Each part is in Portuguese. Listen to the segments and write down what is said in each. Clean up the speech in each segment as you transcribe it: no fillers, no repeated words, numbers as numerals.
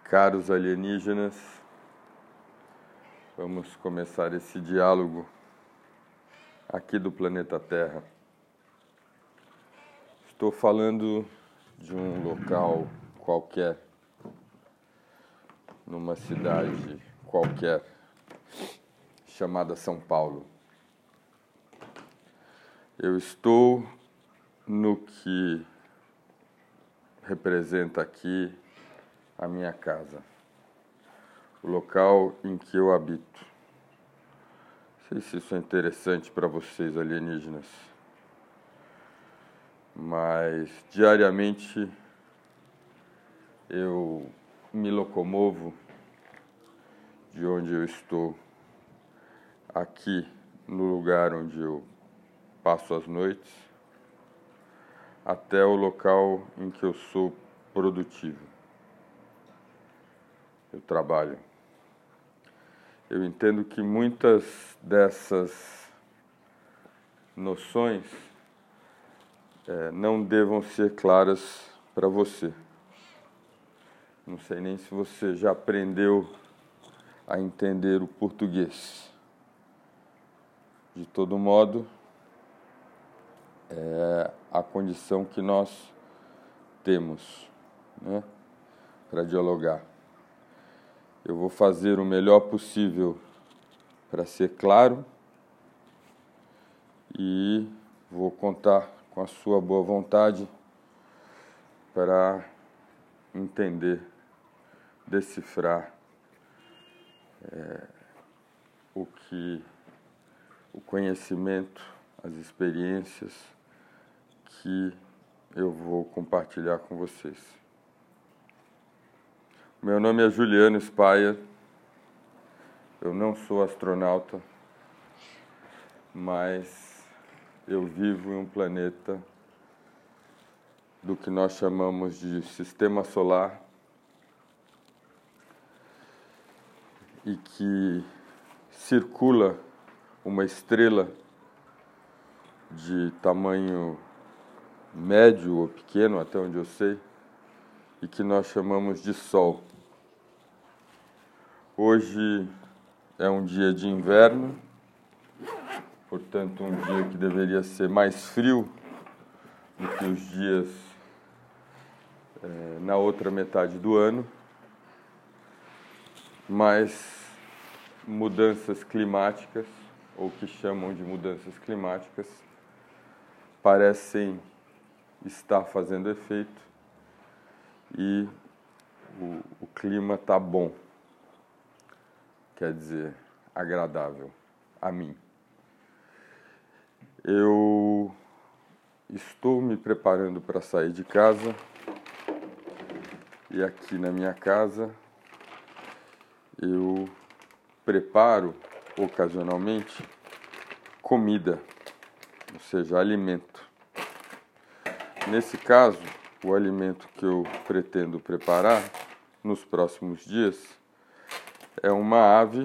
Caros alienígenas, vamos começar esse diálogo aqui do planeta Terra. Estou falando de um local qualquer, numa cidade qualquer, chamada São Paulo. Eu estou no que representa aqui a minha casa, o local em que eu habito. Não sei se isso é interessante para vocês, alienígenas, mas diariamente eu me locomovo de onde eu estou aqui no lugar onde eu passo as noites até o local em que eu sou produtivo. Eu trabalho. Eu entendo que muitas dessas noções não devam ser claras para você. Não sei nem se você já aprendeu a entender o português. De todo modo, é a condição que nós temos, né, para dialogar. Eu vou fazer o melhor possível para ser claro e vou contar com a sua boa vontade para entender, decifrar o conhecimento, as experiências que eu vou compartilhar com vocês. Meu nome é Juliano Spaia, eu não sou astronauta, mas eu vivo em um planeta do que nós chamamos de sistema solar e que circula uma estrela de tamanho médio ou pequeno, até onde eu sei, e que nós chamamos de Sol. Hoje é um dia de inverno, portanto um dia que deveria ser mais frio do que os dias na outra metade do ano, mas mudanças climáticas, ou o que chamam de mudanças climáticas, parecem estar fazendo efeito e o clima está bom, quer dizer, agradável a mim. Eu estou me preparando para sair de casa e aqui na minha casa eu preparo ocasionalmente comida, ou seja, alimento. Nesse caso, o alimento que eu pretendo preparar nos próximos dias é uma ave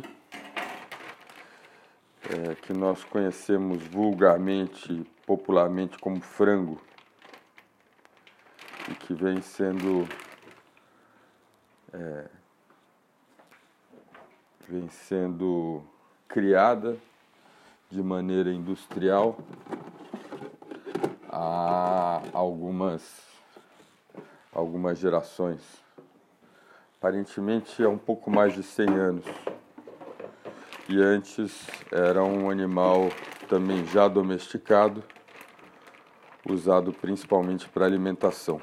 que nós conhecemos vulgarmente, popularmente como frango, e que vem sendo criada de maneira industrial há algumas gerações. Aparentemente há um pouco mais de 100 anos. E antes era um animal também já domesticado, usado principalmente para alimentação.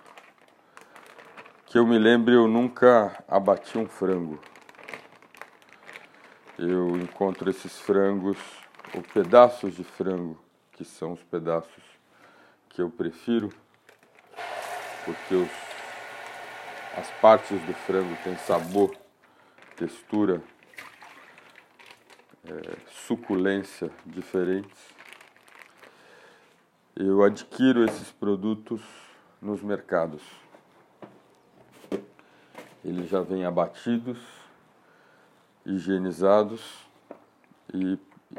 Que eu me lembre, eu nunca abati um frango. Eu encontro esses frangos, ou pedaços de frango, que são os pedaços que eu prefiro, porque as partes do frango têm sabor, textura, suculência diferentes. Eu adquiro esses produtos nos mercados. Eles já vêm abatidos, higienizados e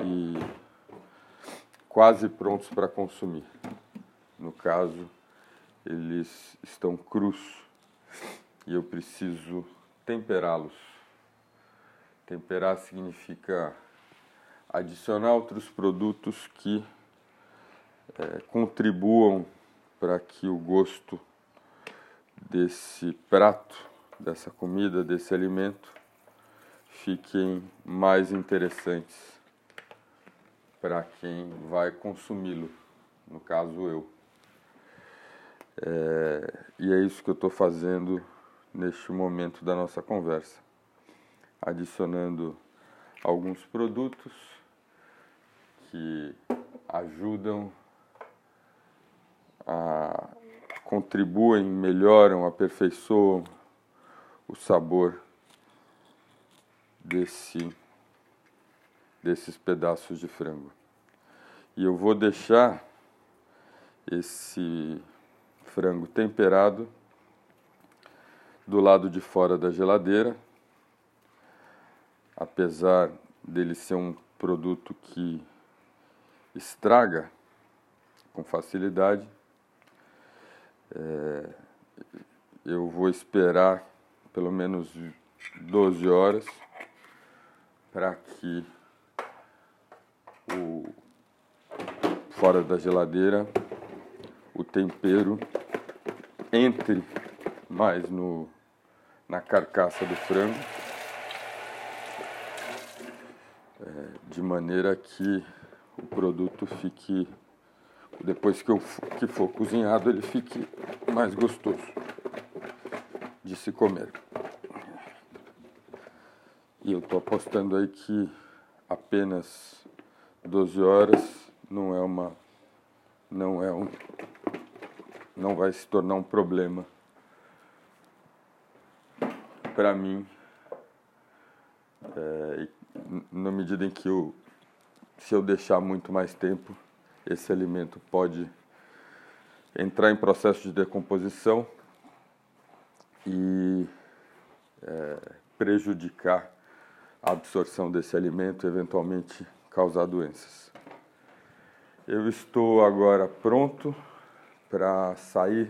quase prontos para consumir. No caso, eles estão crus e eu preciso temperá-los. Temperar significa adicionar outros produtos que contribuam para que o gosto desse prato, dessa comida, desse alimento, fiquem mais interessantes para quem vai consumi-lo, no caso eu. E é isso que eu estou fazendo neste momento da nossa conversa, adicionando alguns produtos que ajudam, contribuem, melhoram, aperfeiçoam o sabor desses pedaços de frango. E eu vou deixar esse frango temperado do lado de fora da geladeira, apesar dele ser um produto que estraga com facilidade. Eu vou esperar pelo menos 12 horas para que fora da geladeira o tempero entre mais na carcaça do frango, de maneira que o produto fique, depois que for cozinhado, ele fique mais gostoso de se comer. E eu estou apostando aí que apenas 12 horas não vai se tornar um problema para mim, na medida em que se eu deixar muito mais tempo, esse alimento pode entrar em processo de decomposição e prejudicar a absorção desse alimento e eventualmente causar doenças. Eu estou agora pronto para sair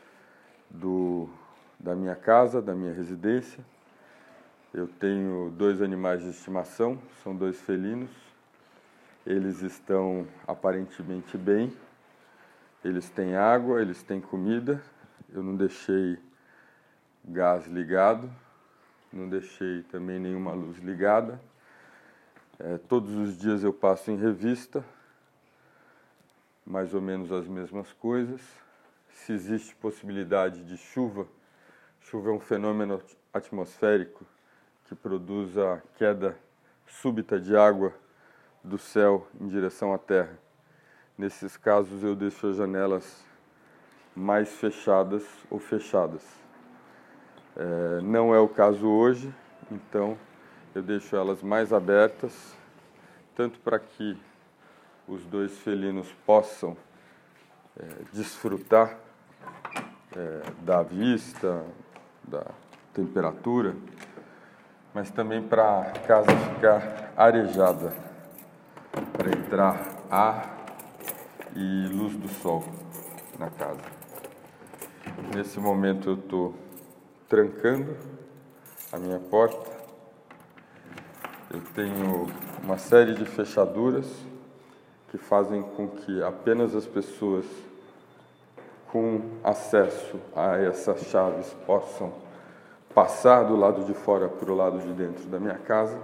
da minha casa, da minha residência. Eu tenho 2 animais de estimação, são 2 felinos. Eles estão aparentemente bem. Eles têm água, eles têm comida. Eu não deixei gás ligado, não deixei também nenhuma luz ligada. Todos os dias eu passo em revista, mais ou menos as mesmas coisas. Se existe possibilidade de chuva, chuva é um fenômeno atmosférico que produz a queda súbita de água do céu em direção à terra. Nesses casos eu deixo as janelas mais fechadas ou fechadas. Não é o caso hoje, então eu deixo elas mais abertas, tanto para que os 2 felinos possam desfrutar da vista, da temperatura, mas também para a casa ficar arejada, para entrar ar e luz do sol na casa. Nesse momento eu estou trancando a minha porta. Eu tenho uma série de fechaduras que fazem com que apenas as pessoas com acesso a essas chaves possam passar do lado de fora para o lado de dentro da minha casa.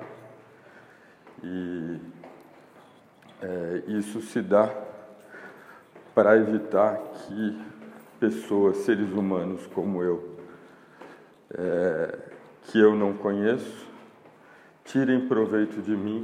E isso se dá para evitar que pessoas, seres humanos como eu, que eu não conheço, tirem proveito de mim,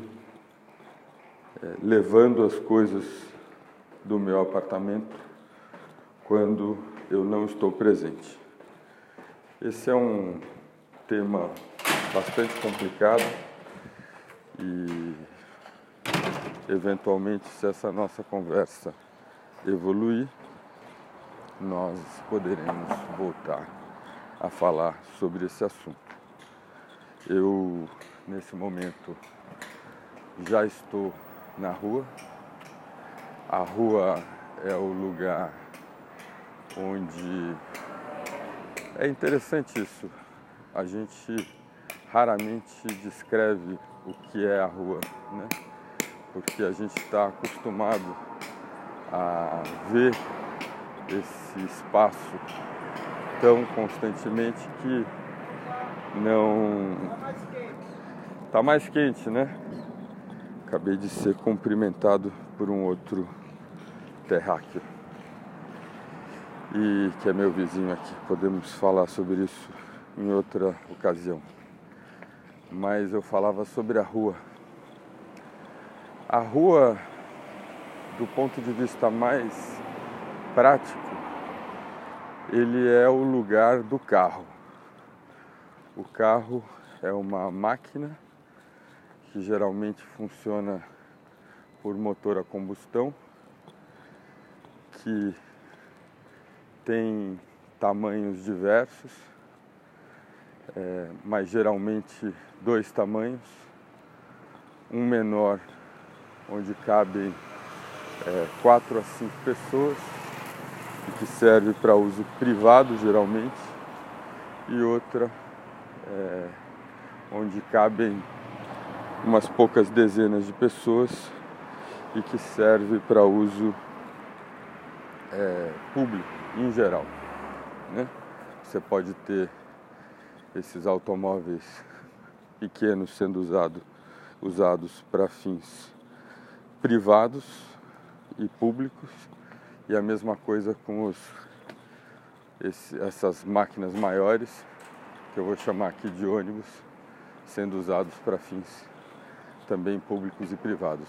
levando as coisas do meu apartamento quando eu não estou presente. Esse é um tema bastante complicado e, eventualmente, se essa nossa conversa evoluir, nós poderemos voltar a falar sobre esse assunto. Eu, nesse momento, já estou na rua. A rua é o lugar onde é interessante isso. a gente raramente descreve o que é a rua, né? Porque a gente está acostumado a ver esse espaço tão constantemente que não... Tá mais quente, né? Acabei de ser cumprimentado por um outro terráqueo e que é meu vizinho aqui. Podemos falar sobre isso em outra ocasião. Mas eu falava sobre a rua. A rua, do ponto de vista mais prático, ele é o lugar do carro. O carro é uma máquina que geralmente funciona por motor a combustão, que tem tamanhos diversos, mas geralmente 2 tamanhos. Um menor, onde cabem 4 a 5 pessoas, e que serve para uso privado geralmente, e outra onde cabem umas poucas dezenas de pessoas e que serve para uso público em geral, né? Você pode ter esses automóveis pequenos sendo usados para fins privados e públicos, e a mesma coisa com essas máquinas maiores, que eu vou chamar aqui de ônibus, sendo usados para fins também públicos e privados.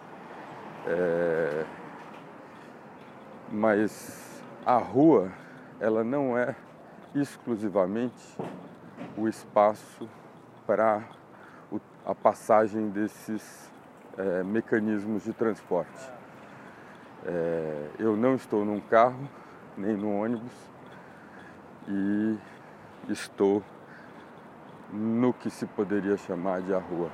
Mas a rua, ela não é exclusivamente o espaço para a passagem desses mecanismos de transporte. Eu não estou num carro, nem num ônibus, e estou no que se poderia chamar de a rua.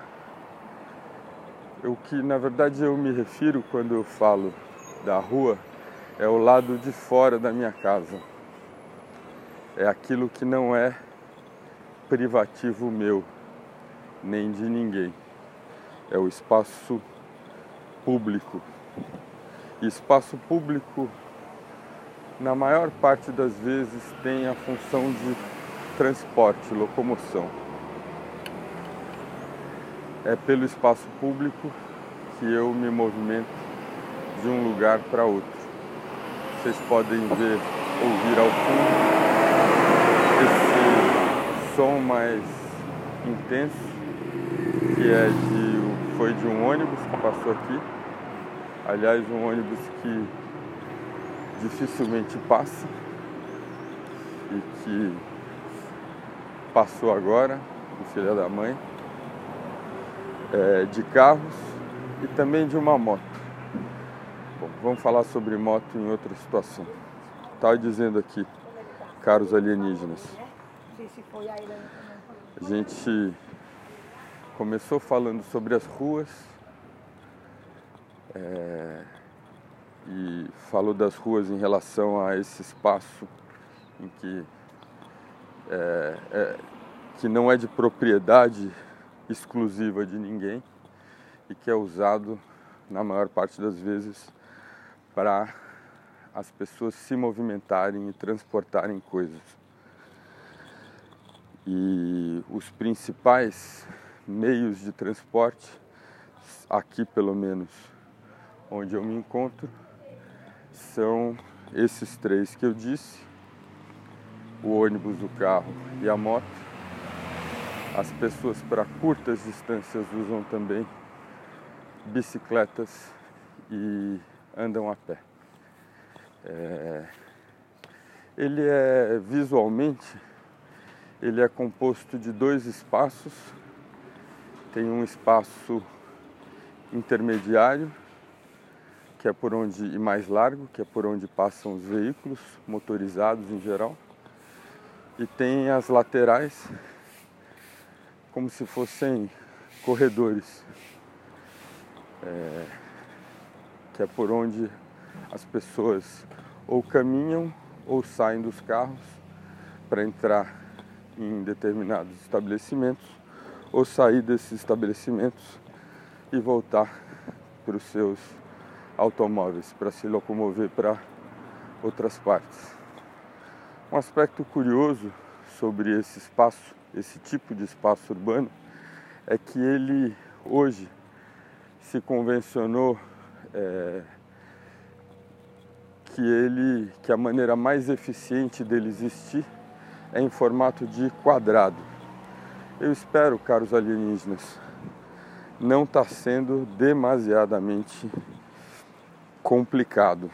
O que, na verdade, eu me refiro quando eu falo da rua é o lado de fora da minha casa. É aquilo que não é privativo meu, nem de ninguém. É o espaço público. E espaço público, na maior parte das vezes, tem a função de transporte, locomoção. É pelo espaço público que eu me movimento de um lugar para outro. Vocês podem ver, ouvir ao fundo esse som mais intenso, que foi de um ônibus que passou aqui. Aliás, um ônibus que dificilmente passa e que passou agora, o filho da mãe, de carros e também de uma moto. Bom, vamos falar sobre moto em outra situação. Estava dizendo aqui, caros alienígenas, a gente começou falando sobre as ruas e falou das ruas em relação a esse espaço em que não é de propriedade exclusiva de ninguém e que é usado, na maior parte das vezes, para as pessoas se movimentarem e transportarem coisas. E os principais meios de transporte, aqui pelo menos onde eu me encontro, são esses 3 que eu disse: o ônibus, o carro e a moto. As pessoas para curtas distâncias usam também bicicletas e andam a pé. Ele visualmente, ele é composto de 2 espaços. Tem um espaço intermediário, que é por onde, e mais largo, que é por onde passam os veículos motorizados em geral. E tem as laterais, como se fossem corredores, que é por onde as pessoas ou caminham ou saem dos carros para entrar em determinados estabelecimentos ou sair desses estabelecimentos e voltar para os seus automóveis, para se locomover para outras partes. Um aspecto curioso sobre esse espaço, esse tipo de espaço urbano, é que ele hoje se convencionou que a maneira mais eficiente dele existir é em formato de quadrado. Eu espero, caros alienígenas, não está sendo demasiadamente complicado.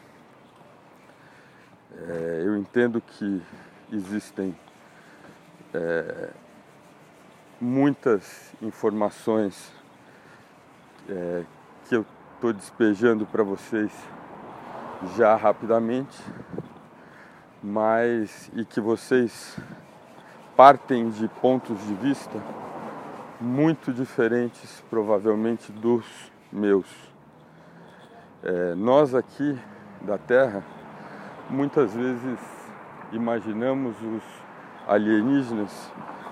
Eu entendo que existem muitas informações que eu estou despejando para vocês já rapidamente, e que vocês partem de pontos de vista muito diferentes, provavelmente, dos meus. Nós aqui da Terra, muitas vezes imaginamos os alienígenas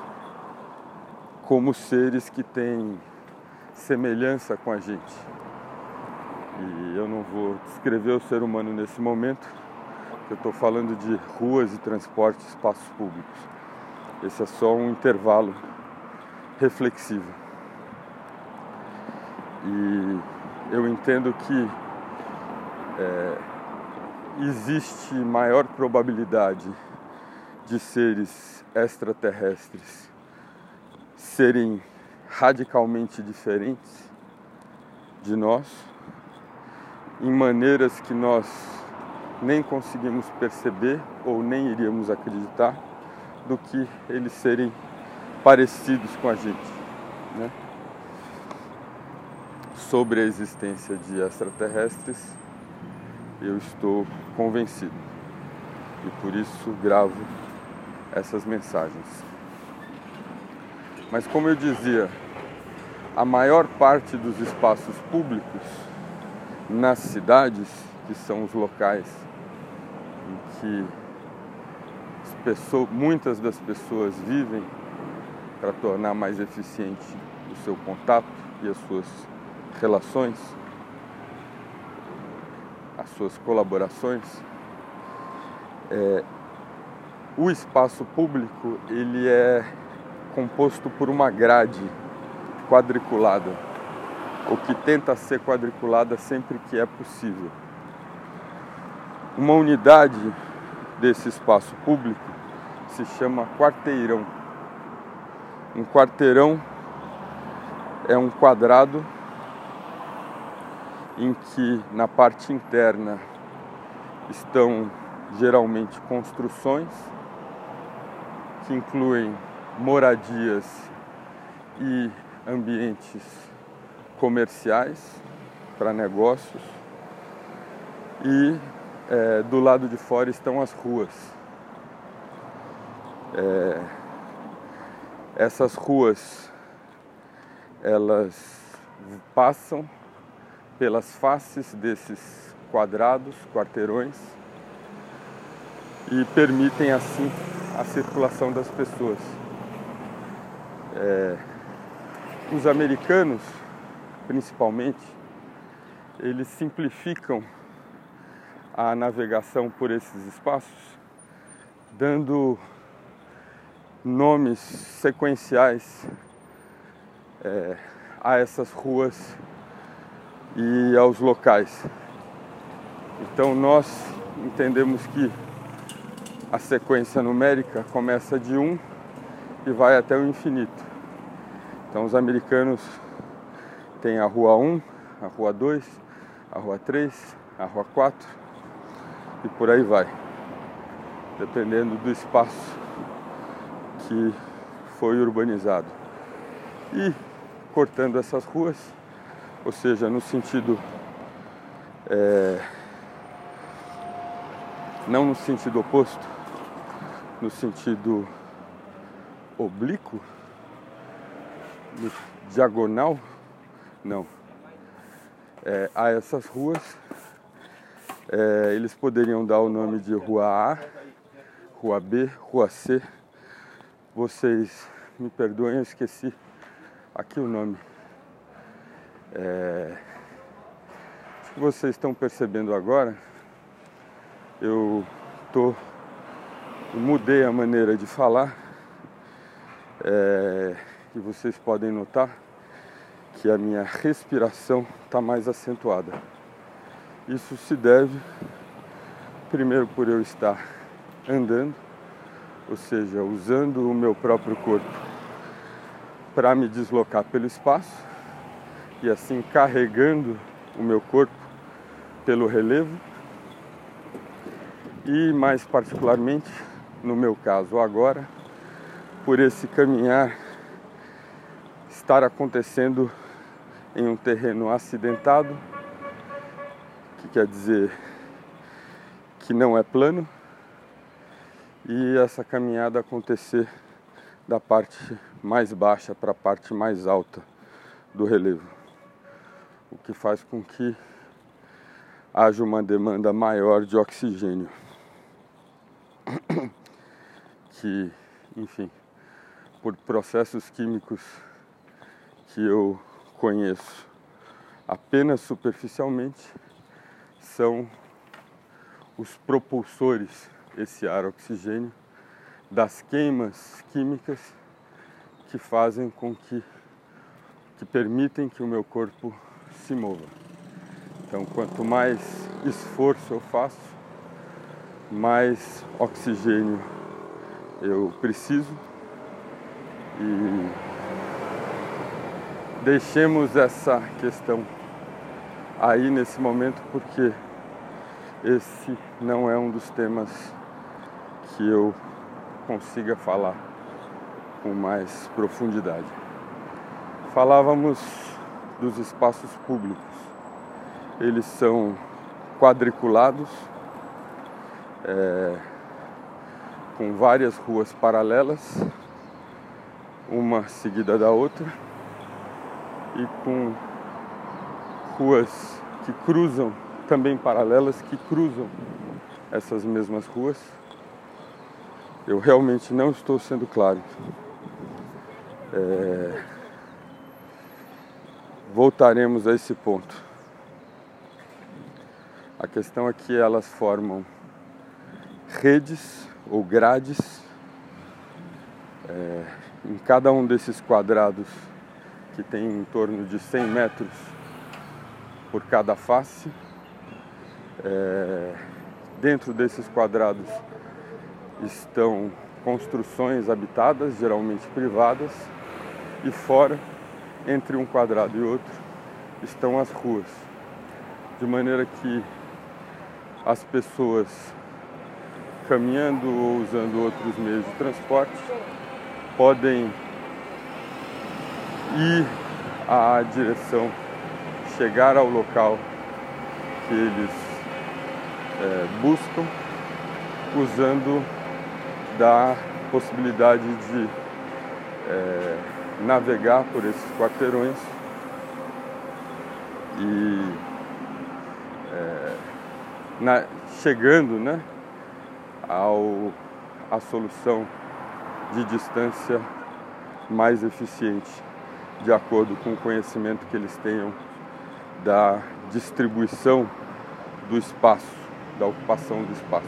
como seres que têm semelhança com a gente. E eu não vou descrever o ser humano nesse momento, porque eu estou falando de ruas e transporte e espaços públicos. Esse é só um intervalo reflexivo. E eu entendo que existe maior probabilidade de seres extraterrestres serem radicalmente diferentes de nós, em maneiras que nós nem conseguimos perceber ou nem iríamos acreditar, do que eles serem parecidos com a gente, né? Sobre a existência de extraterrestres, eu estou convencido e por isso gravo essas mensagens. Mas como eu dizia, a maior parte dos espaços públicos nas cidades, que são os locais em que muitas das pessoas vivem para tornar mais eficiente o seu contato e as suas relações, as suas colaborações, o espaço público ele é composto por uma grade quadriculada, ou que tenta ser quadriculada sempre que é possível. Uma unidade desse espaço público se chama quarteirão. Um quarteirão é um quadrado em que na parte interna estão geralmente construções que incluem moradias e ambientes comerciais para negócios, e do lado de fora estão as ruas. Essas ruas, elas passam pelas faces desses quarteirões, e permitem assim a circulação das pessoas. Os americanos, principalmente, eles simplificam a navegação por esses espaços, dando nomes sequenciais a essas ruas e aos locais. Então nós entendemos que a sequência numérica começa de 1 e vai até o infinito. Então os americanos têm a rua 1, a rua 2, a rua 3, a rua 4 e por aí vai, dependendo do espaço que foi urbanizado. E cortando essas ruas, ou seja, no sentido não no sentido oposto, no sentido oblíquo, no diagonal, não. A essas ruas, eles poderiam dar o nome de Rua A, Rua B, Rua C, Vocês me perdoem, eu esqueci aqui o nome. Acho que vocês estão percebendo agora, eu mudei a maneira de falar, e vocês podem notar que a minha respiração está mais acentuada. Isso se deve, primeiro, por eu estar andando, ou seja, usando o meu próprio corpo para me deslocar pelo espaço e assim carregando o meu corpo pelo relevo, e mais particularmente, no meu caso agora, por esse caminhar estar acontecendo em um terreno acidentado, que quer dizer que não é plano, e essa caminhada acontecer da parte mais baixa para a parte mais alta do relevo, o que faz com que haja uma demanda maior de oxigênio, que, enfim, por processos químicos que eu conheço apenas superficialmente, são os propulsores, esse ar oxigênio, das queimas químicas que fazem com que permitem que o meu corpo se mova. Então, quanto mais esforço eu faço, mais oxigênio eu preciso, e deixemos essa questão aí nesse momento, porque esse não é um dos temas que eu consiga falar com mais profundidade. Falávamos dos espaços públicos. Eles são quadriculados, com várias ruas paralelas, uma seguida da outra, e com ruas que cruzam, também paralelas, que cruzam essas mesmas ruas. Eu realmente não estou sendo claro. Voltaremos a esse ponto. A questão é que elas formam redes ou grades, em cada um desses quadrados, que tem em torno de 100 metros por cada face. Dentro desses quadrados estão construções habitadas, geralmente privadas, e fora, entre um quadrado e outro, estão as ruas, de maneira que as pessoas caminhando ou usando outros meios de transporte podem ir à direção, chegar ao local que eles buscam, usando da possibilidade de navegar por esses quarteirões e chegando, né, à solução de distância mais eficiente, de acordo com o conhecimento que eles tenham da distribuição do espaço, da ocupação do espaço.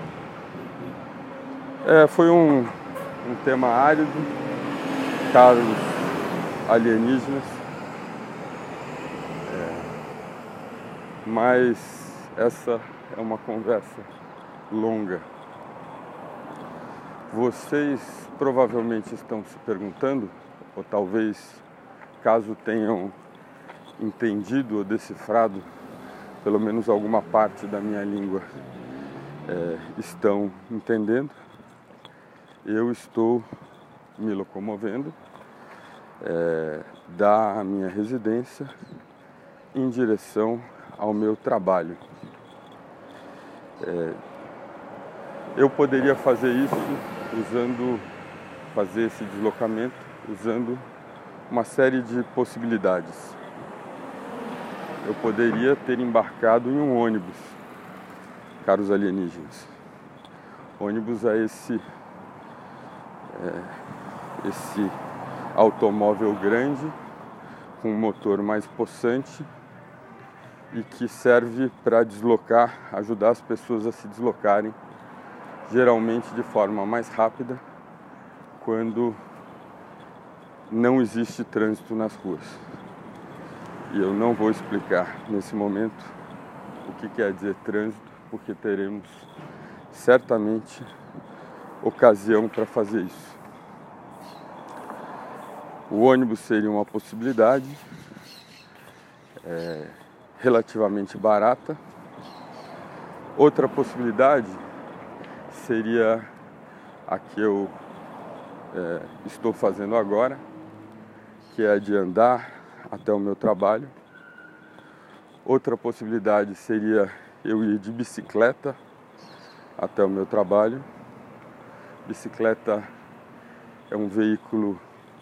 Foi um tema árido, caros alienígenas, mas essa é uma conversa longa. Vocês provavelmente estão se perguntando, ou talvez, caso tenham entendido ou decifrado pelo menos alguma parte da minha língua, estão entendendo. Eu estou me locomovendo da minha residência em direção ao meu trabalho. Eu poderia fazer isso fazer esse deslocamento usando uma série de possibilidades. Eu poderia ter embarcado em um ônibus, caros alienígenas. Ônibus é esse esse automóvel grande com um motor mais possante e que serve para ajudar as pessoas a se deslocarem, geralmente de forma mais rápida, quando não existe trânsito nas ruas. E eu não vou explicar nesse momento o que quer dizer trânsito, porque teremos certamente ocasião para fazer isso. O ônibus seria uma possibilidade relativamente barata. Outra possibilidade seria a que eu estou fazendo agora, que é de andar até o meu trabalho. Outra possibilidade seria eu ir de bicicleta até o meu trabalho. Bicicleta é um veículo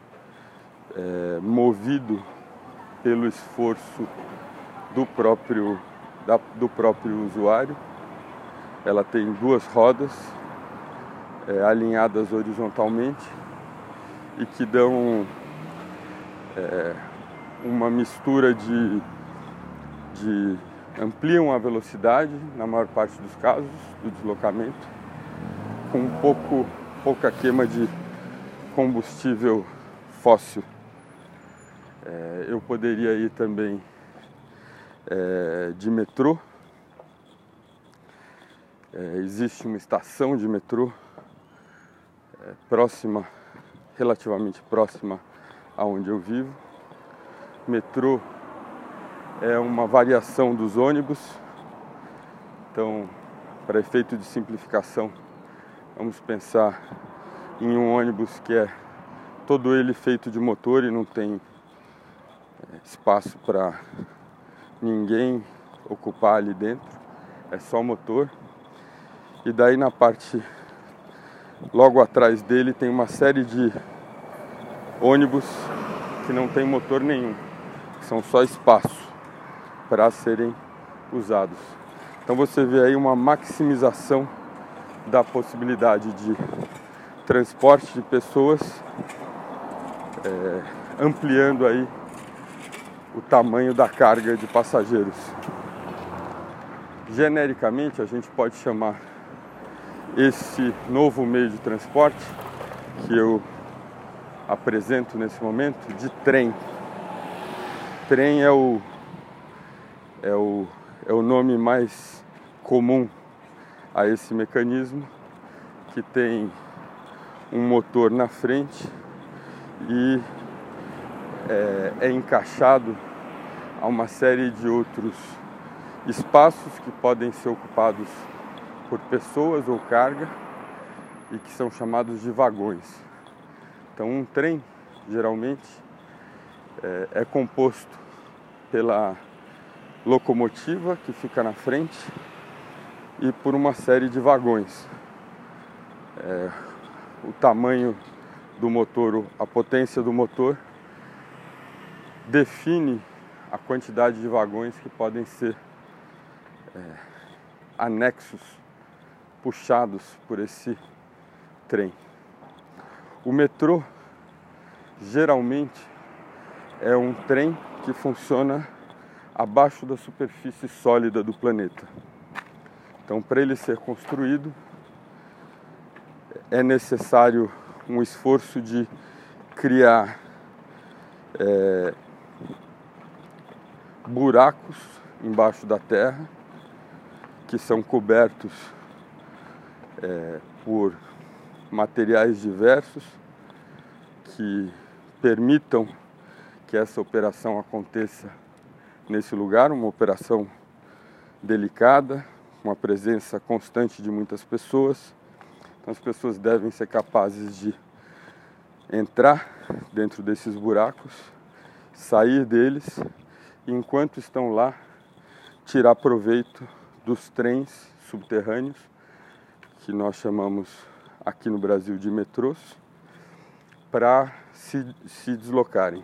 movido pelo esforço do próprio usuário. Ela tem duas rodas alinhadas horizontalmente e que dão uma mistura de ampliam a velocidade, na maior parte dos casos, do deslocamento, com pouca queima de combustível fóssil. Eu poderia ir também de metrô. Existe uma estação de metrô relativamente próxima aonde eu vivo. Metrô é uma variação dos ônibus. Então, para efeito de simplificação, vamos pensar em um ônibus que é todo ele feito de motor e não tem espaço para ninguém ocupar ali dentro, é só motor. E daí na parte logo atrás dele tem uma série de ônibus que não tem motor nenhum, que são só espaço para serem usados. Então você vê aí uma maximização da possibilidade de transporte de pessoas, ampliando aí o tamanho da carga de passageiros. Genericamente, a gente pode chamar esse novo meio de transporte que eu apresento nesse momento de trem. Trem é o nome mais comum a esse mecanismo, que tem um motor na frente e é encaixado a uma série de outros espaços que podem ser ocupados por pessoas ou carga e que são chamados de vagões. Então um trem geralmente é composto pela locomotiva que fica na frente e por uma série de vagões. O tamanho do motor, a potência do motor define a quantidade de vagões que podem ser anexos, puxados por esse trem. O metrô geralmente é um trem que funciona abaixo da superfície sólida do planeta. Então, para ele ser construído, é necessário um esforço de criar buracos embaixo da terra, que são cobertos por materiais diversos que permitam que essa operação aconteça nesse lugar, uma operação delicada, com a presença constante de muitas pessoas. Então as pessoas devem ser capazes de entrar dentro desses buracos, sair deles e, enquanto estão lá, tirar proveito dos trens subterrâneos, que nós chamamos aqui no Brasil de metrôs, para se deslocarem.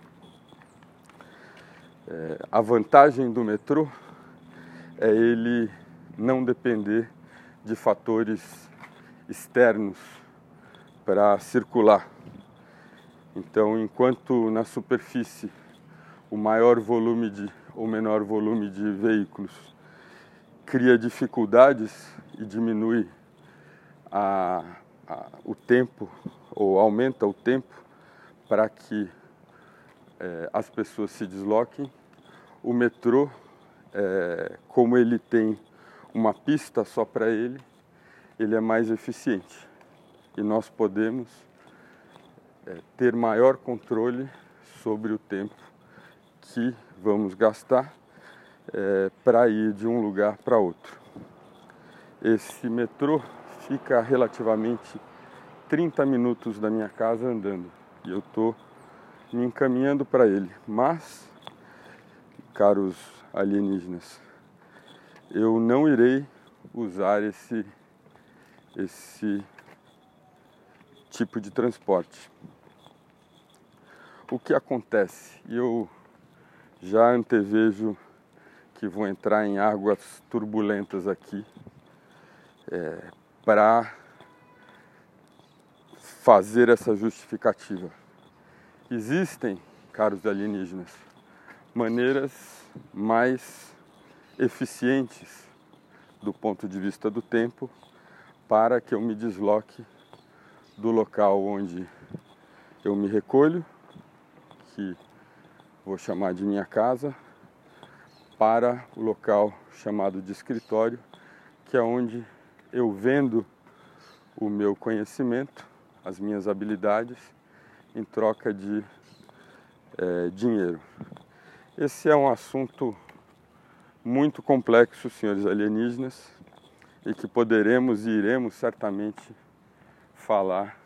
A vantagem do metrô é ele não depender de fatores externos para circular. Então, enquanto na superfície o maior volume ou menor volume de veículos cria dificuldades e diminui o tempo, ou aumenta o tempo para que as pessoas se desloquem, o metrô, como ele tem uma pista só para ele é mais eficiente. E nós podemos ter maior controle sobre o tempo que vamos gastar para ir de um lugar para outro. Esse metrô fica relativamente 30 minutos da minha casa andando e eu estou me encaminhando para ele. Mas, caros alienígenas, eu não irei usar esse tipo de transporte. O que acontece? Eu já antevejo que vou entrar em águas turbulentas aqui para fazer essa justificativa. Existem, caros alienígenas, maneiras mais eficientes do ponto de vista do tempo para que eu me desloque do local onde eu me recolho, que vou chamar de minha casa, para o local chamado de escritório, que é onde eu vendo o meu conhecimento, as minhas habilidades, em troca de dinheiro. Esse é um assunto muito complexo, senhores alienígenas, e que poderemos e iremos certamente falar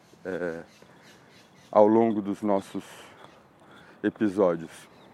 ao longo dos nossos episódios.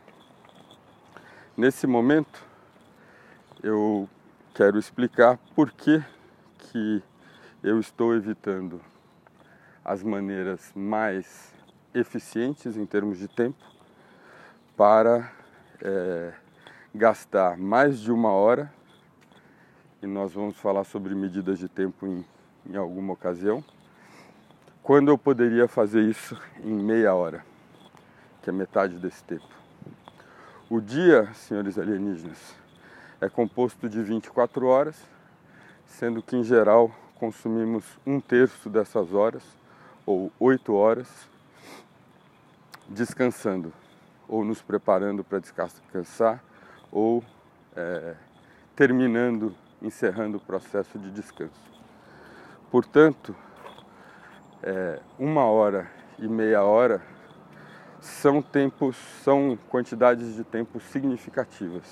Nesse momento, eu quero explicar por que eu estou evitando as maneiras mais eficientes em termos de tempo para gastar mais de uma hora, e nós vamos falar sobre medidas de tempo em alguma ocasião, quando eu poderia fazer isso em meia hora, que é metade desse tempo. O dia, senhores alienígenas, é composto de 24 horas, sendo que, em geral, consumimos 1/3 dessas horas, ou 8 horas, descansando, ou nos preparando para descansar, ou encerrando o processo de descanso. Portanto, 1 hora e meia hora são quantidades de tempo significativas.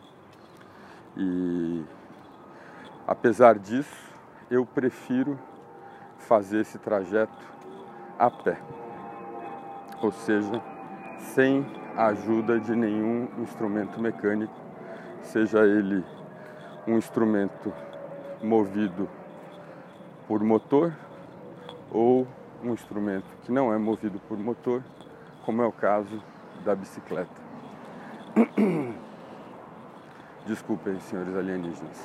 E, apesar disso, eu prefiro fazer esse trajeto a pé, ou seja, sem a ajuda de nenhum instrumento mecânico, seja ele um instrumento movido por motor ou um instrumento que não é movido por motor, como é o caso da bicicleta. Desculpem, senhores alienígenas.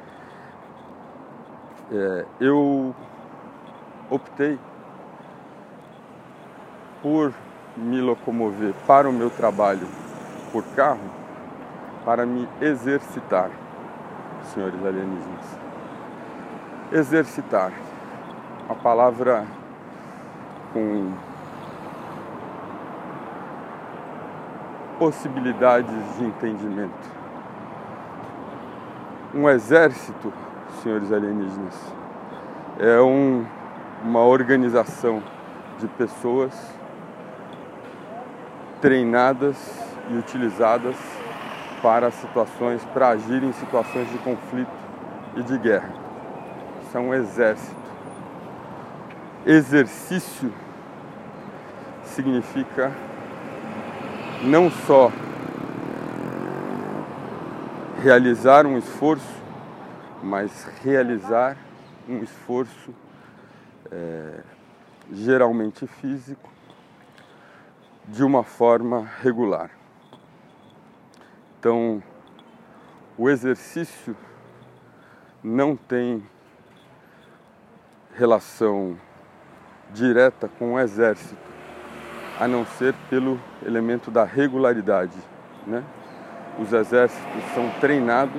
Eu optei por me locomover para o meu trabalho por carro para me exercitar, senhores alienígenas. Exercitar, uma palavra com possibilidades de entendimento. Um exército, senhores alienígenas, é uma organização de pessoas treinadas e utilizadas para agir em situações de conflito e de guerra. Isso é um exército. Exercício significa não só realizar um esforço, mas realizar um esforço geralmente físico de uma forma regular. Então, o exercício não tem relação direta com o exército, a não ser pelo elemento da regularidade, né? Os exércitos são treinados,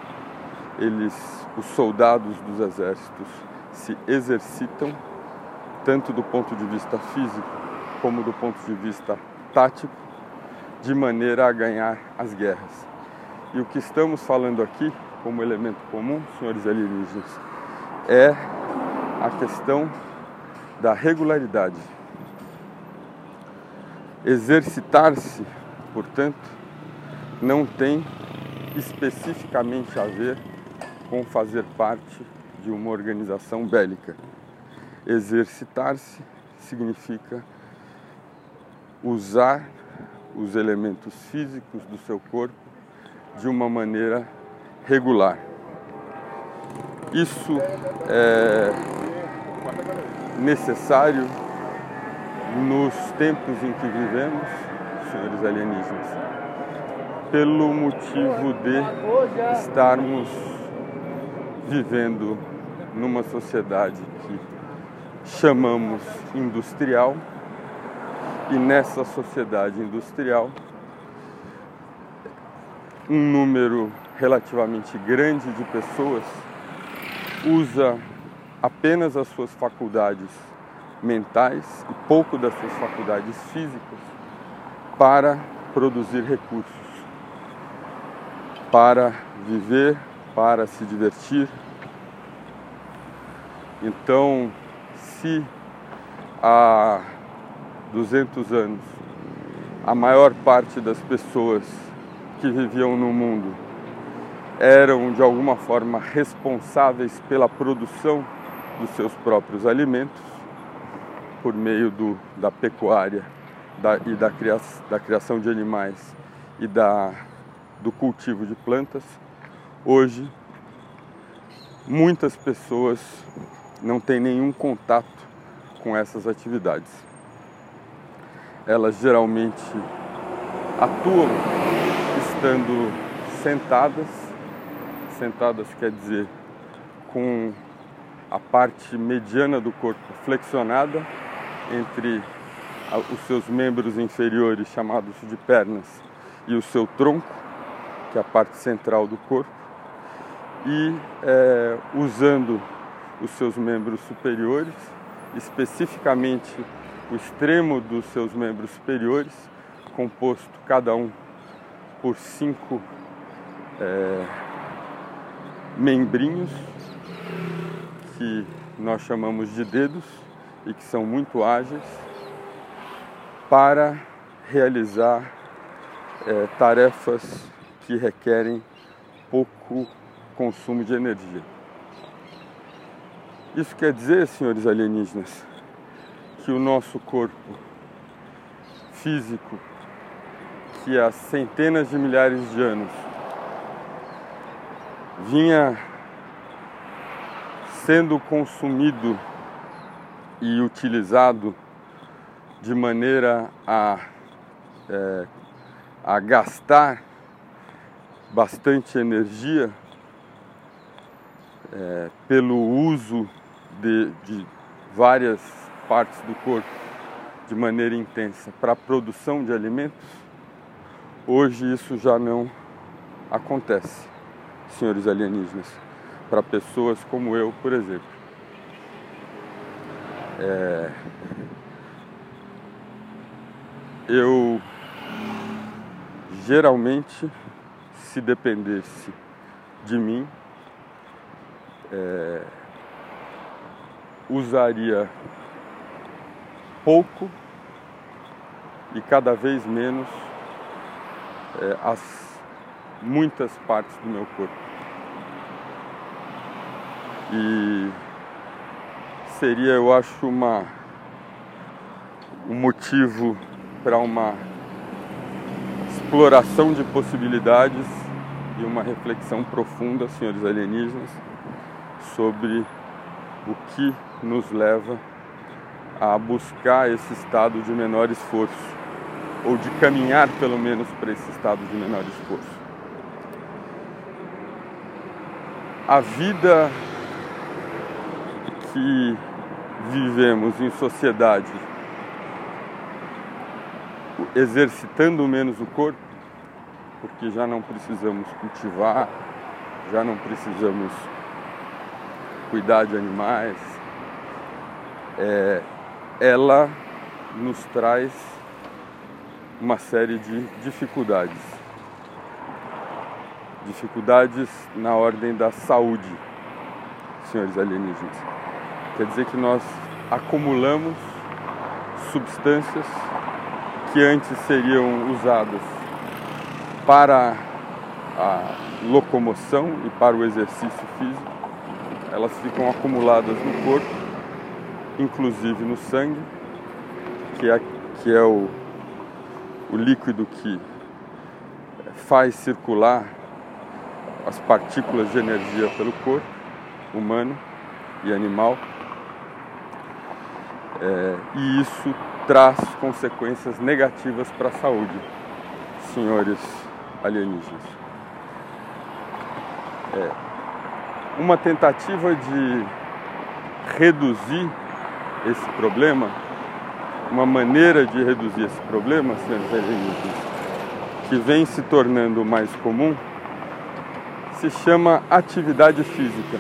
os soldados dos exércitos se exercitam, tanto do ponto de vista físico como do ponto de vista tático, de maneira a ganhar as guerras. E o que estamos falando aqui, como elemento comum, senhores alienígenas, é a questão da regularidade. Exercitar-se, portanto, não tem especificamente a ver com fazer parte de uma organização bélica. Exercitar-se significa usar os elementos físicos do seu corpo de uma maneira regular. Isso é necessário nos tempos em que vivemos, senhores alienígenas, pelo motivo de estarmos vivendo numa sociedade que chamamos industrial, e nessa sociedade industrial um número relativamente grande de pessoas usa apenas as suas faculdades mentais e pouco das suas faculdades físicas para produzir recursos, para viver, para se divertir. Então, se há 200 anos a maior parte das pessoas que viviam no mundo eram de alguma forma responsáveis pela produção dos seus próprios alimentos, por meio da pecuária e da criação de animais e do cultivo de plantas, hoje muitas pessoas não têm nenhum contato com essas atividades. Elas geralmente atuam estando sentadas quer dizer com a parte mediana do corpo flexionada entre os seus membros inferiores, chamados de pernas, e o seu tronco, que é a parte central do corpo, e usando os seus membros superiores, especificamente o extremo dos seus membros superiores, composto cada um por 5 membrinhos, que nós chamamos de dedos e que são muito ágeis, para realizar tarefas que requerem pouco consumo de energia. Isso quer dizer, senhores alienígenas, que o nosso corpo físico, que há centenas de milhares de anos vinha sendo consumido e utilizado de maneira a gastar bastante energia pelo uso de várias partes do corpo de maneira intensa para a produção de alimentos, hoje isso já não acontece, senhores alienígenas, para pessoas como eu, por exemplo. Eu geralmente, se dependesse de mim, usaria pouco e cada vez menos muitas partes do meu corpo. E seria, eu acho, um motivo para uma exploração de possibilidades e uma reflexão profunda, senhores alienígenas, sobre o que nos leva a buscar esse estado de menor esforço, ou de caminhar pelo menos para esse estado de menor esforço. A vida que vivemos em sociedade exercitando menos o corpo, porque já não precisamos cultivar, já não precisamos cuidar de animais, ela nos traz uma série de dificuldades. Dificuldades na ordem da saúde, senhores alienígenas. Quer dizer que nós acumulamos substâncias que antes seriam usadas para a locomoção e para o exercício físico, elas ficam acumuladas no corpo, inclusive no sangue, que é o líquido que faz circular as partículas de energia pelo corpo humano e animal, e isso traz consequências negativas para a saúde, senhores alienígenas. Uma tentativa de reduzir esse problema, uma maneira de reduzir esse problema, senhores alienígenas, que vem se tornando mais comum, se chama atividade física.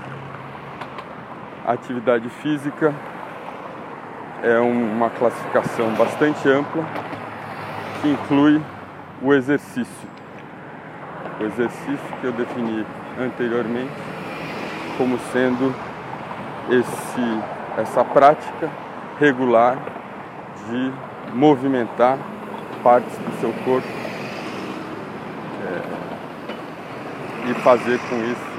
A atividade física é uma classificação bastante ampla que inclui o exercício. O exercício que eu defini anteriormente como sendo essa prática regular de movimentar partes do seu corpo e fazer com isso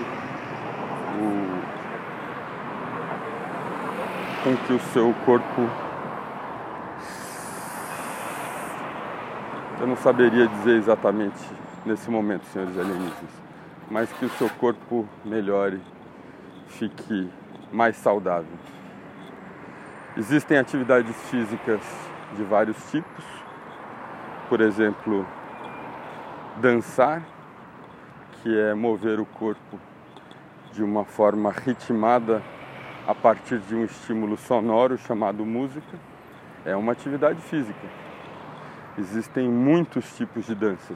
com que o seu corpo, eu não saberia dizer exatamente nesse momento, senhores alienígenas, mas que o seu corpo melhore, fique mais saudável. Existem atividades físicas de vários tipos, por exemplo, dançar, que é mover o corpo de uma forma ritmada a partir de um estímulo sonoro chamado música, é uma atividade física. Existem muitos tipos de danças.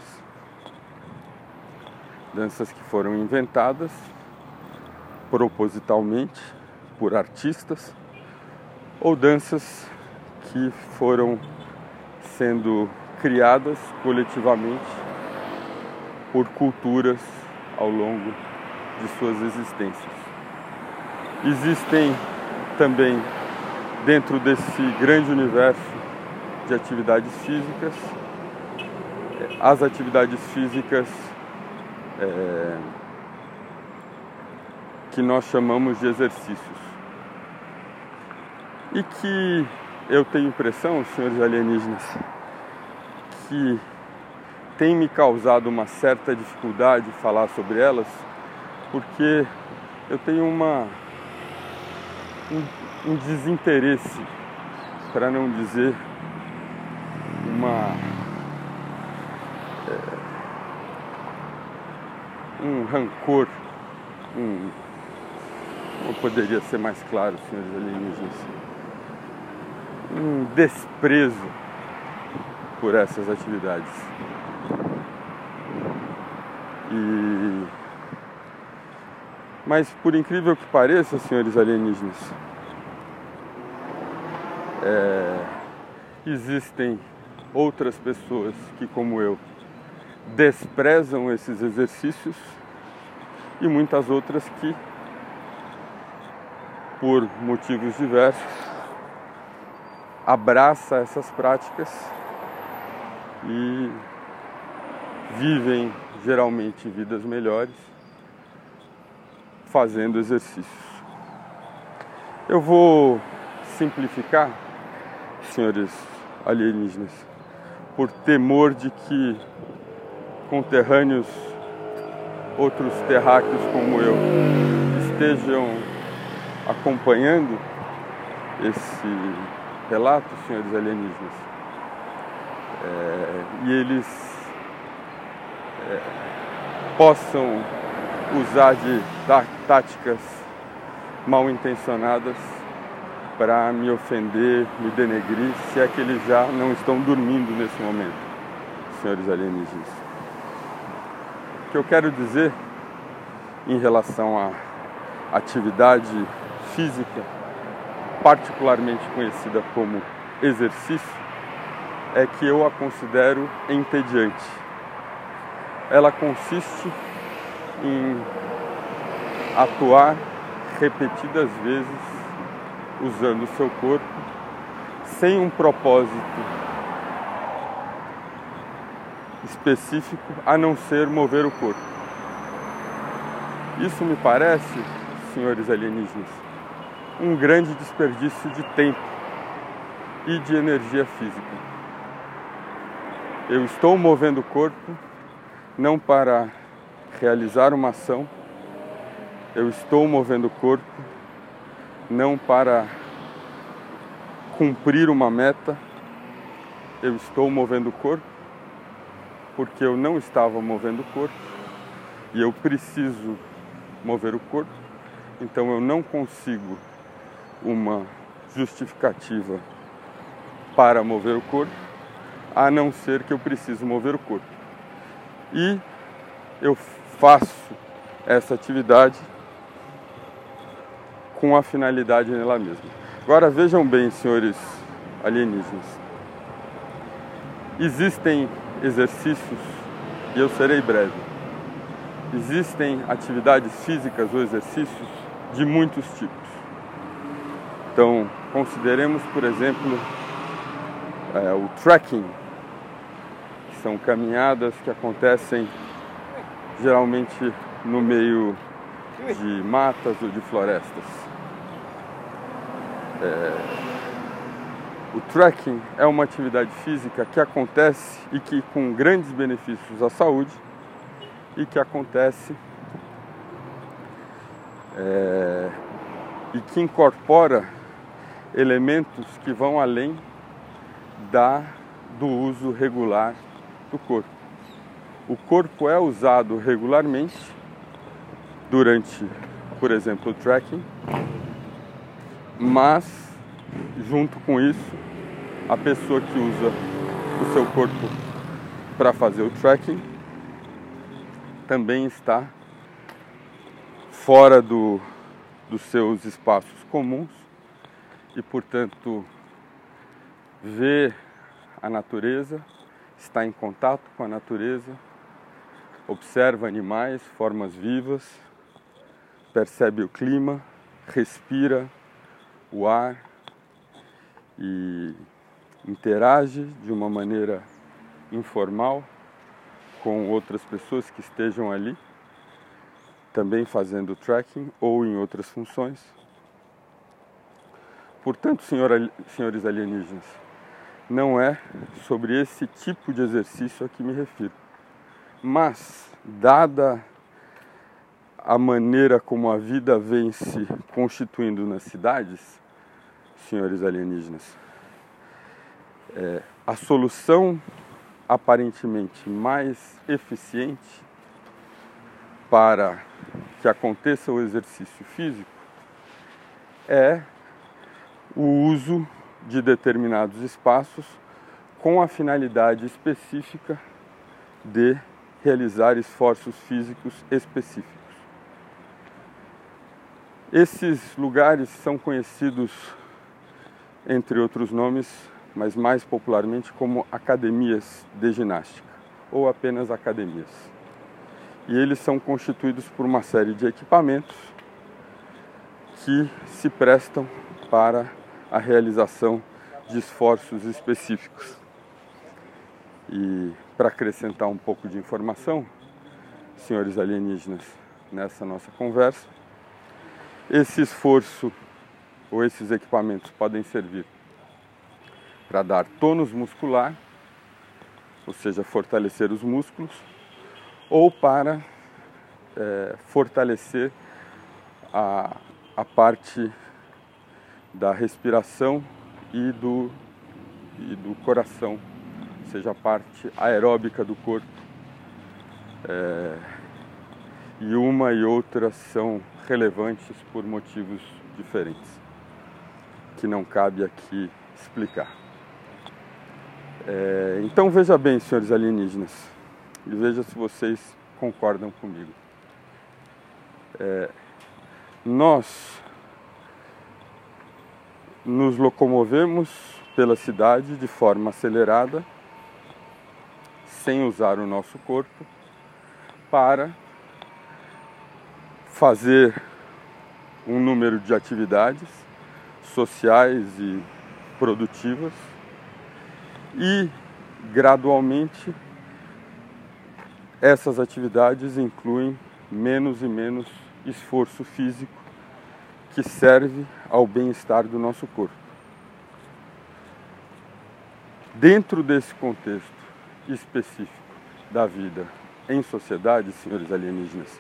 Danças que foram inventadas propositalmente por artistas, ou danças que foram sendo criadas coletivamente por culturas ao longo de suas existências. Existem também, dentro desse grande universo de atividades físicas, as atividades físicas que nós chamamos de exercícios. E que eu tenho impressão, senhores alienígenas, que tem me causado uma certa dificuldade falar sobre elas, porque eu tenho um desinteresse, para não dizer um rancor, como poderia ser mais claro, senhores alienígenas, um desprezo por essas atividades. Mas, por incrível que pareça, senhores alienígenas, existem outras pessoas que, como eu, desprezam esses exercícios, e muitas outras que, por motivos diversos, abraçam essas práticas e vivem geralmente vidas melhores fazendo exercícios. Eu vou simplificar, senhores alienígenas, por temor de que conterrâneos, outros terráqueos como eu, estejam acompanhando esse relato, senhores alienígenas, e eles possam usar de táticas mal intencionadas para me ofender, me denegrir, se é que eles já não estão dormindo nesse momento, senhores alienígenas. O que eu quero dizer em relação à atividade física, particularmente conhecida como exercício, é que eu a considero entediante. Ela consiste em atuar repetidas vezes usando o seu corpo sem um propósito específico a não ser mover o corpo. Isso me parece, senhores alienígenas, um grande desperdício de tempo e de energia física. Eu estou movendo o corpo não para realizar uma ação, eu estou movendo o corpo não para cumprir uma meta, eu estou movendo o corpo porque eu não estava movendo o corpo e eu preciso mover o corpo, então eu não consigo uma justificativa para mover o corpo, a não ser que eu preciso mover o corpo. E eu faço essa atividade com a finalidade nela mesma. Agora vejam bem, senhores alienígenas. Existem exercícios, e eu serei breve, existem atividades físicas ou exercícios de muitos tipos. Então, consideremos, por exemplo, o trekking, que são caminhadas que acontecem geralmente no meio de matas ou de florestas. O trekking é uma atividade física que acontece e que com grandes benefícios à saúde e que acontece e que incorpora elementos que vão além do uso regular do corpo. O corpo é usado regularmente durante, por exemplo, o trekking, mas junto com isso, a pessoa que usa o seu corpo para fazer o trekking também está fora dos seus espaços comuns e, portanto, vê a natureza, está em contato com a natureza, observa animais, formas vivas, percebe o clima, respira o ar e interage de uma maneira informal com outras pessoas que estejam ali, também fazendo trekking ou em outras funções. Portanto, senhores alienígenas, não é sobre esse tipo de exercício a que me refiro. Mas, dada a maneira como a vida vem se constituindo nas cidades, senhores alienígenas, a solução aparentemente mais eficiente para que aconteça o exercício físico é o uso de determinados espaços com a finalidade específica de realizar esforços físicos específicos. Esses lugares são conhecidos, entre outros nomes, mas mais popularmente como academias de ginástica, ou apenas academias. E eles são constituídos por uma série de equipamentos que se prestam para a realização de esforços específicos. E para acrescentar um pouco de informação, senhores alienígenas, nessa nossa conversa, esse esforço ou esses equipamentos podem servir para dar tônus muscular, ou seja, fortalecer os músculos, ou para fortalecer a parte da respiração e do coração, ou seja, a parte aeróbica do corpo. E uma e outra são relevantes por motivos diferentes. que não cabe aqui explicar. Então veja bem, senhores alienígenas, e veja se vocês concordam comigo. Nós nos locomovemos pela cidade de forma acelerada, sem usar o nosso corpo, para fazer um número de atividades sociais e produtivas e, gradualmente, essas atividades incluem menos e menos esforço físico que serve ao bem-estar do nosso corpo. Dentro desse contexto específico da vida em sociedade, senhores alienígenas,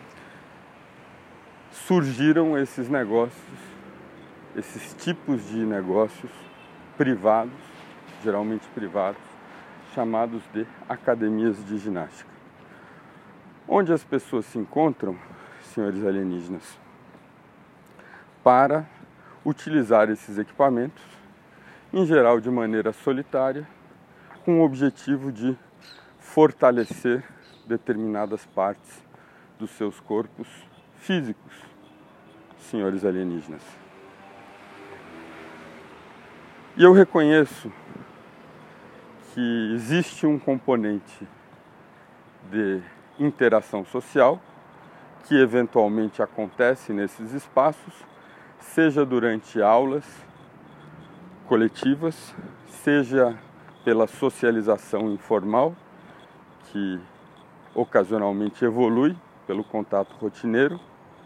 surgiram esses negócios, esses tipos de negócios privados, geralmente privados, chamados de academias de ginástica. Onde as pessoas se encontram, senhores alienígenas, para utilizar esses equipamentos, em geral de maneira solitária, com o objetivo de fortalecer determinadas partes dos seus corpos físicos, senhores alienígenas. E eu reconheço que existe um componente de interação social que eventualmente acontece nesses espaços, seja durante aulas coletivas, seja pela socialização informal, que ocasionalmente evolui pelo contato rotineiro.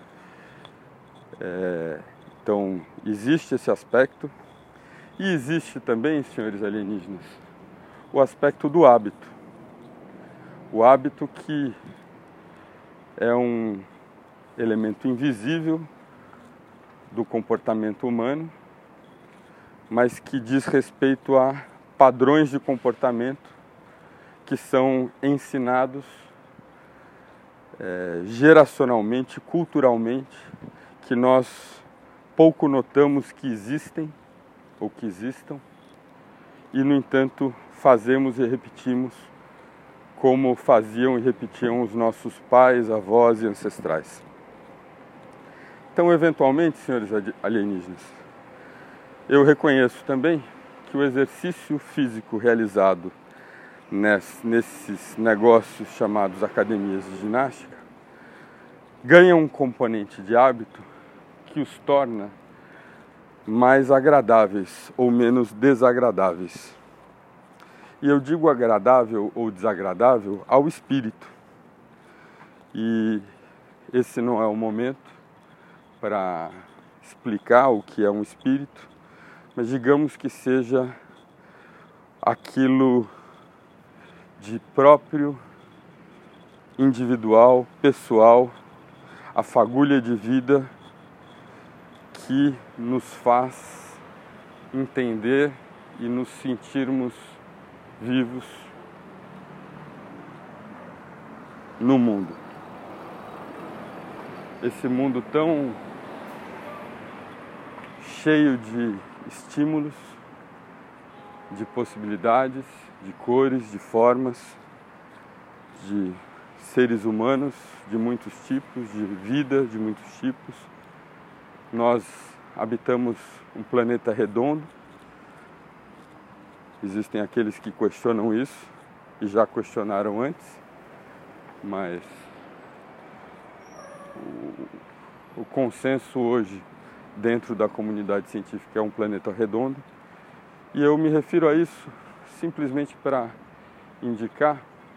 Então, existe esse aspecto. E existe também, senhores alienígenas, o aspecto do hábito. O hábito que é um elemento invisível do comportamento humano, mas que diz respeito a padrões de comportamento que são ensinados geracionalmente, culturalmente, que nós pouco notamos que existem ou que existam, e no entanto fazemos e repetimos como faziam e repetiam os nossos pais, avós e ancestrais. Então, eventualmente, senhores alienígenas, eu reconheço também que o exercício físico realizado nesses negócios chamados academias de ginástica ganha um componente de hábito que os torna mais agradáveis ou menos desagradáveis. E eu digo agradável ou desagradável ao espírito. E esse não é o momento para explicar o que é um espírito, mas digamos que seja aquilo de próprio, individual, pessoal, a fagulha de vida que nos faz entender e nos sentirmos vivos no mundo. Esse mundo tão cheio de estímulos, de possibilidades, de cores, de formas, de seres humanos de muitos tipos, de vida de muitos tipos. Nós habitamos um planeta redondo. Existem aqueles que questionam isso e já questionaram antes, mas o consenso hoje dentro da comunidade científica é um planeta redondo. E eu me refiro a isso simplesmente para indicar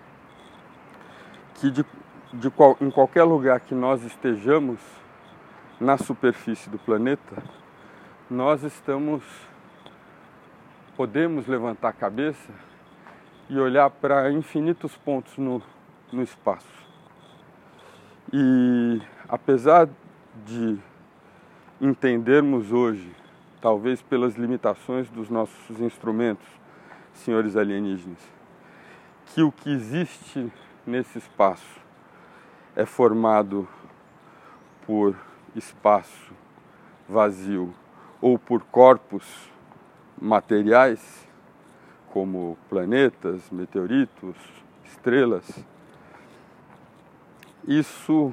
que em qualquer lugar que nós estejamos na superfície do planeta, nós podemos levantar a cabeça e olhar para infinitos pontos no espaço. E apesar de entendermos hoje, talvez pelas limitações dos nossos instrumentos, senhores alienígenas, que o que existe nesse espaço é formado por espaço vazio ou por corpos materiais, como planetas, meteoritos, estrelas, isso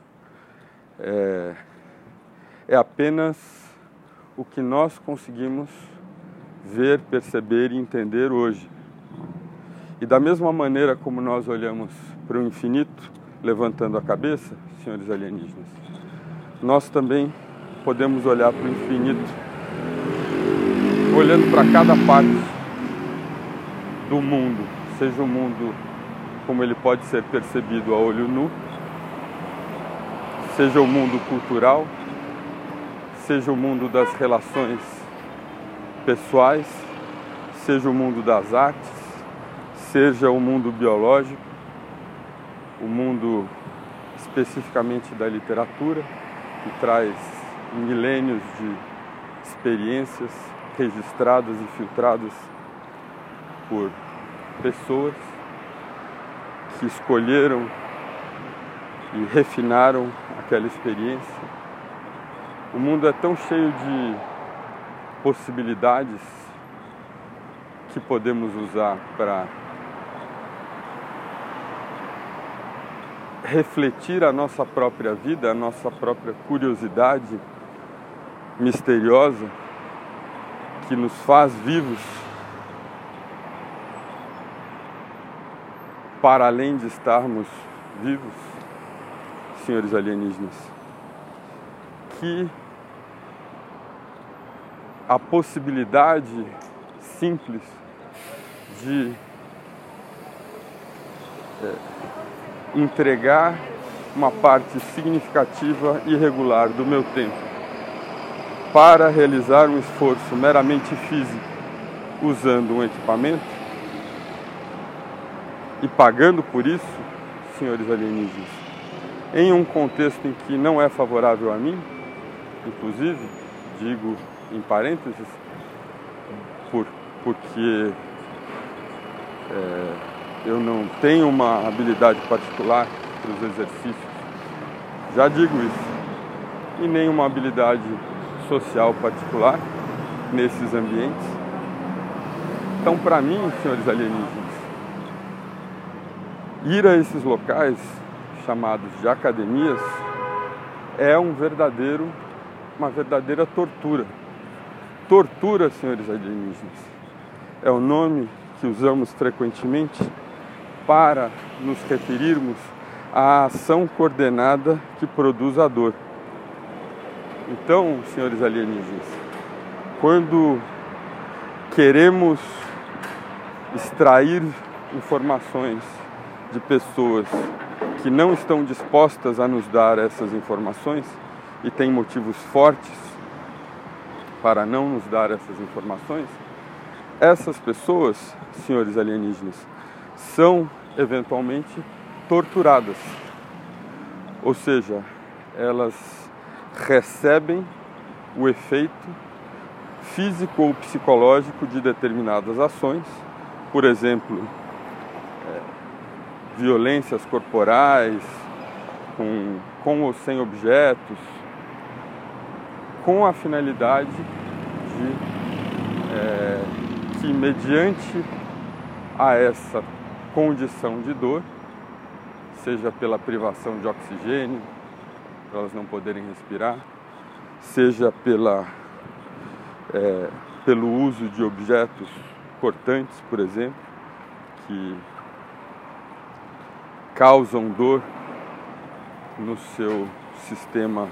é apenas o que nós conseguimos ver, perceber e entender hoje. E da mesma maneira como nós olhamos para o infinito, levantando a cabeça, senhores alienígenas, nós também podemos olhar para o infinito, olhando para cada parte do mundo, seja o mundo como ele pode ser percebido a olho nu, seja o mundo cultural, seja o mundo das relações pessoais, seja o mundo das artes, seja o mundo biológico, o mundo especificamente da literatura, que traz milênios de experiências registradas e filtradas por pessoas que escolheram e refinaram aquela experiência. O mundo é tão cheio de possibilidades que podemos usar para refletir a nossa própria vida, a nossa própria curiosidade misteriosa que nos faz vivos para além de estarmos vivos, senhores alienígenas, que a possibilidade simples de entregar uma parte significativa e regular do meu tempo para realizar um esforço meramente físico usando um equipamento e pagando por isso, senhores alienígenas, em um contexto em que não é favorável a mim, inclusive, digo em parênteses, porque eu não tenho uma habilidade particular para os exercícios, já digo isso, e nem uma habilidade social particular nesses ambientes. Então, para mim, senhores alienígenas, ir a esses locais chamados de academias é uma verdadeira tortura. Tortura, senhores alienígenas, é o nome que usamos frequentemente para nos referirmos à ação coordenada que produz a dor. Então, senhores alienígenas, quando queremos extrair informações de pessoas que não estão dispostas a nos dar essas informações e têm motivos fortes para não nos dar essas informações, essas pessoas, senhores alienígenas, são eventualmente torturadas. Ou seja, elas recebem o efeito físico ou psicológico de determinadas ações, por exemplo, violências corporais, com ou sem objetos, com a finalidade de que, mediante a essa condição de dor, seja pela privação de oxigênio, para elas não poderem respirar, seja pelo uso de objetos cortantes, por exemplo, que causam dor no seu sistema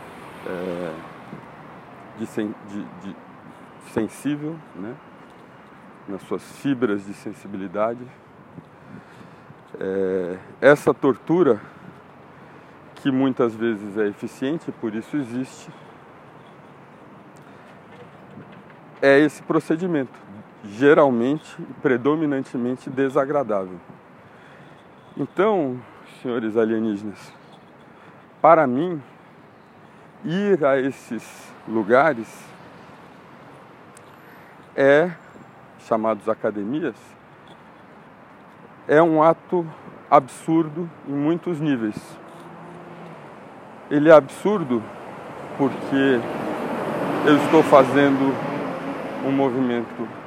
sensível, né? Nas suas fibras de sensibilidade. Essa tortura, que muitas vezes é eficiente, por isso existe, é esse procedimento, geralmente e predominantemente desagradável. Então, senhores alienígenas, para mim, ir a esses lugares chamados academias, é um ato absurdo em muitos níveis. Ele é absurdo porque eu estou fazendo um movimento